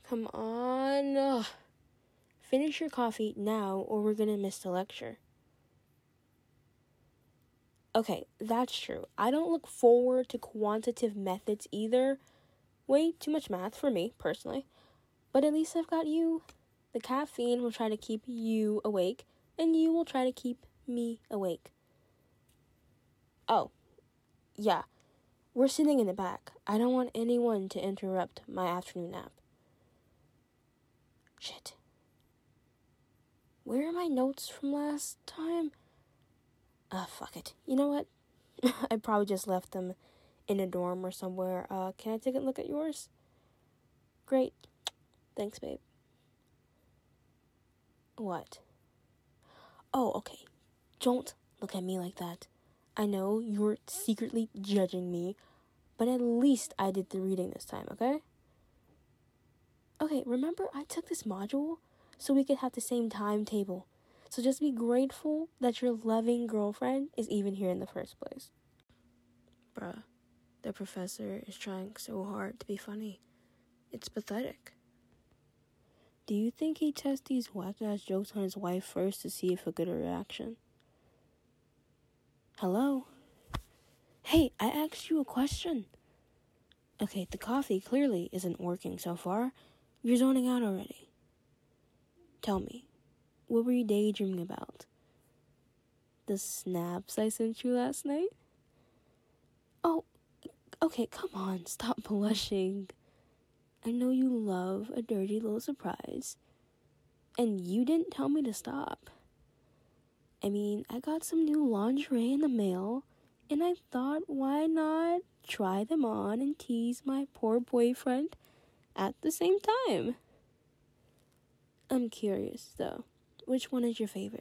Come on. Ugh. Finish your coffee now or we're gonna miss the lecture. Okay, that's true. I don't look forward to quantitative methods either. Way too much math for me, personally. But at least I've got you. The caffeine will try to keep you awake, and you will try to keep me awake. Oh, yeah. We're sitting in the back. I don't want anyone to interrupt my afternoon nap. Shit. Where are my notes from last time? Fuck it. You know what? I probably just left them in a dorm or somewhere. Can I take a look at yours? Great. Thanks, babe. What? Oh, okay. Don't look at me like that. I know you're secretly judging me, but at least I did the reading this time, okay? Okay, remember I took this module so we could have the same timetable. So just be grateful that your loving girlfriend is even here in the first place. Bruh, the professor is trying so hard to be funny. It's pathetic. Do you think he tests these whack-ass jokes on his wife first to see if he'll get a reaction? Hello? Hey, I asked you a question. Okay, the coffee clearly isn't working so far. You're zoning out already. Tell me, what were you daydreaming about? The snaps I sent you last night? Oh, okay, come on, stop blushing. I know you love a dirty little surprise. And you didn't tell me to stop. I mean, I got some new lingerie in the mail, and I thought, why not try them on and tease my poor boyfriend at the same time? I'm curious, though. Which one is your favorite?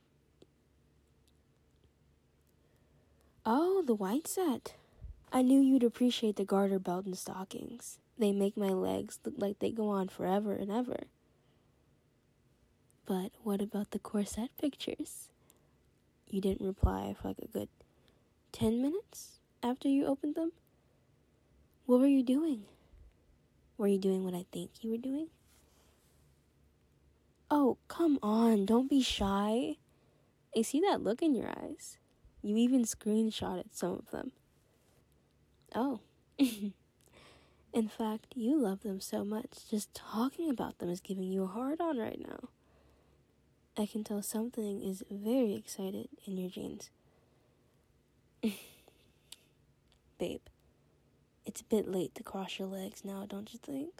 Oh, the white set. I knew you'd appreciate the garter belt and stockings. They make my legs look like they go on forever and ever. But what about the corset pictures? You didn't reply for like a good 10 minutes after you opened them? What were you doing? Were you doing what I think you were doing? Oh, come on, don't be shy. I see that look in your eyes. You even screenshotted some of them. Oh. In fact, you love them so much, just talking about them is giving you a hard-on right now. I can tell something is very excited in your jeans. Babe, it's a bit late to cross your legs now, don't you think?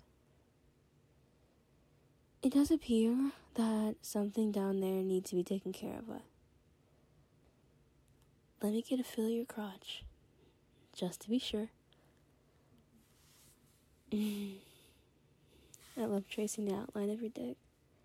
It does appear that something down there needs to be taken care of. Let me get a feel of your crotch, just to be sure. I love tracing the outline of your dick.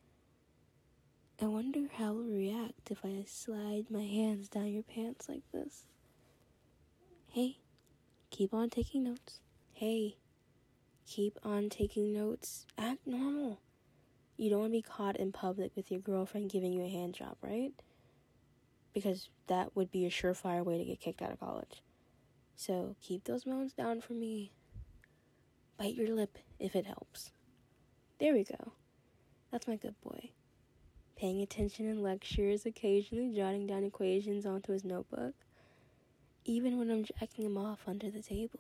I wonder how it'll react if I slide my hands down your pants like this. Hey, keep on taking notes. Hey, keep on taking notes. Act normal. You don't want to be caught in public with your girlfriend giving you a hand job, right? Because that would be a surefire way to get kicked out of college. So keep those moans down for me. Bite your lip if it helps. There we go. That's my good boy. Paying attention in lectures, occasionally jotting down equations onto his notebook. Even when I'm jacking him off under the table.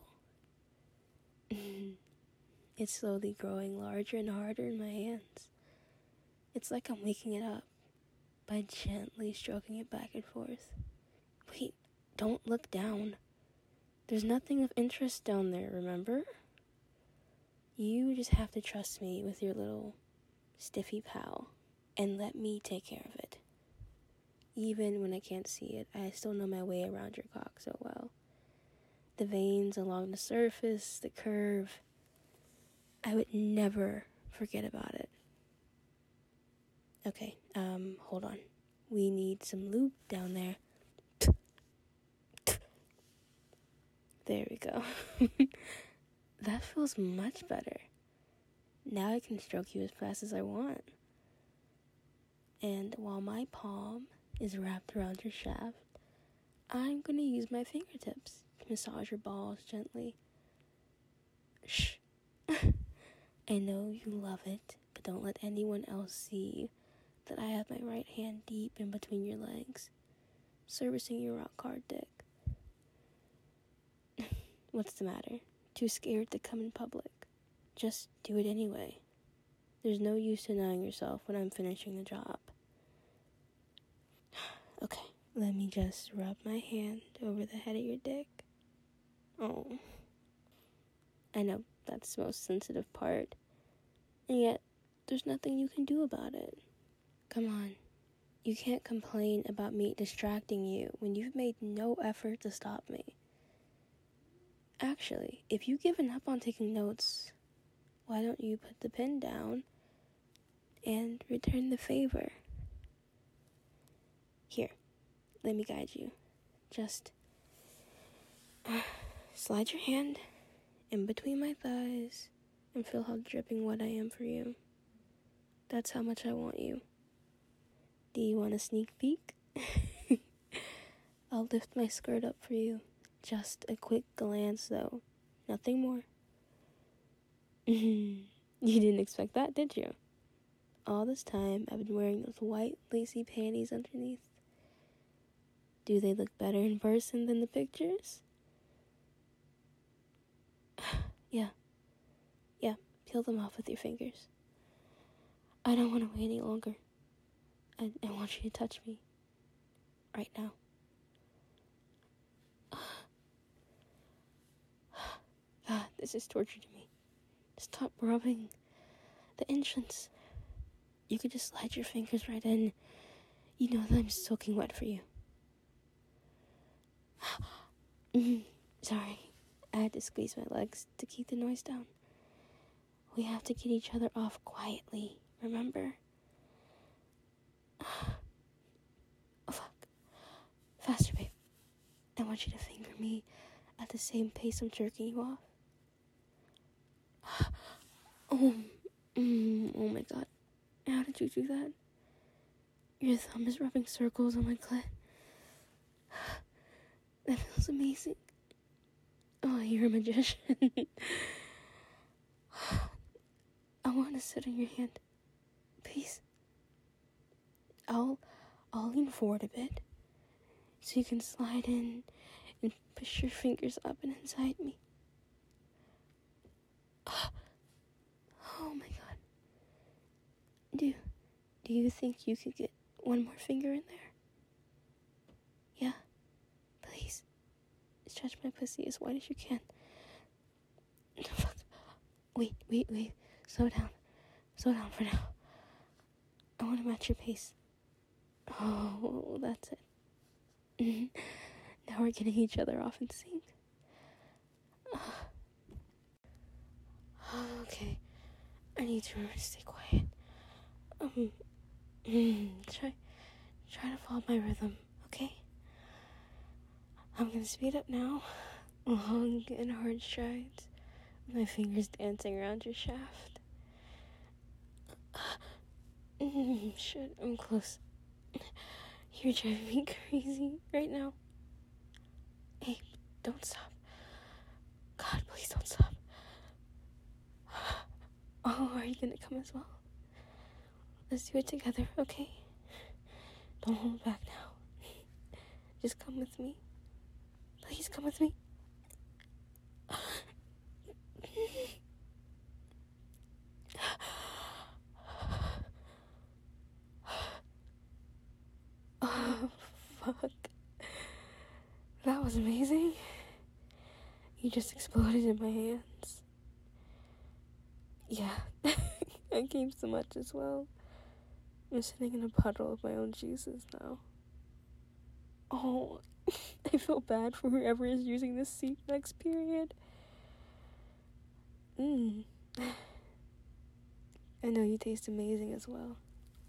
It's slowly growing larger and harder in my hands. It's like I'm waking it up by gently stroking it back and forth. Wait, don't look down. There's nothing of interest down there, remember? You just have to trust me with your little stiffy pal and let me take care of it. Even when I can't see it, I still know my way around your cock so well. The veins along the surface, the curve. I would never forget about it. Okay, hold on. We need some lube down there. There we go. That feels much better. Now I can stroke you as fast as I want. And while my palm is wrapped around your shaft, I'm going to use my fingertips to massage your balls gently. Shh. I know you love it, but don't let anyone else see that I have my right hand deep in between your legs, servicing your rock hard dick. What's the matter? Too scared to come in public? Just do it anyway. There's no use denying yourself when I'm finishing the job. Okay, let me just rub my hand over the head of your dick. Oh, I know that's the most sensitive part, and yet there's nothing you can do about it. Come on, you can't complain about me distracting you when you've made no effort to stop me. Actually, if you've given up on taking notes, why don't you put the pen down and return the favor? Here, let me guide you. Just slide your hand in between my thighs and feel how dripping wet I am for you. That's how much I want you. Do you want a sneak peek? I'll lift my skirt up for you. Just a quick glance, though. Nothing more. You didn't expect that, did you? All this time, I've been wearing those white, lacy panties underneath. Do they look better in person than the pictures? Yeah, peel them off with your fingers. I don't want to wait any longer. I want you to touch me. Right now. God, this is torture to me. Stop rubbing the entrance. You could just slide your fingers right in. You know that I'm soaking wet for you. Sorry, I had to squeeze my legs to keep the noise down. We have to get each other off quietly, remember? Oh, fuck. Faster, babe. I want you to finger me at the same pace I'm jerking you off. Oh my god. How did you do that? Your thumb is rubbing circles on my clit. That feels amazing. Oh, you're a magician. I want to sit on your hand. Please. I'll lean forward a bit so you can slide in and push your fingers up and inside me. Oh my god. Do you think you could get one more finger in there? Yeah? Please. Stretch my pussy as wide as you can. Fuck. Wait. Slow down for now. I want to match your pace. Oh, that's it. Now we're getting each other off in sync. Okay. I need to remember to stay quiet. Try to follow my rhythm, okay? I'm gonna speed up now. Long and hard strides. My fingers dancing around your shaft. Shit, I'm close. You're driving me crazy right now. Hey, don't stop. God, please don't stop. Oh, are you gonna come as well? Let's do it together, okay? Don't hold back now. Just come with me. Please come with me. Oh, fuck. That was amazing. You just exploded in my hands. Yeah, I came so much as well. I'm sitting in a puddle of my own juices now. Oh, I feel bad for whoever is using this seat next period. I know you taste amazing as well.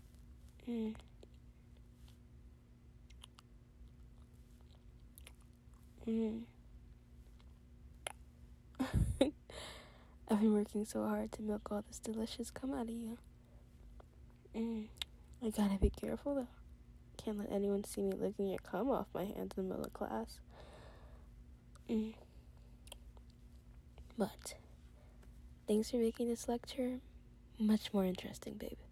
I've been working so hard to milk all this delicious cum out of you. I gotta be careful though. Can't let anyone see me licking your cum off my hands in the middle of class. But Thanks for making this lecture much more interesting, babe.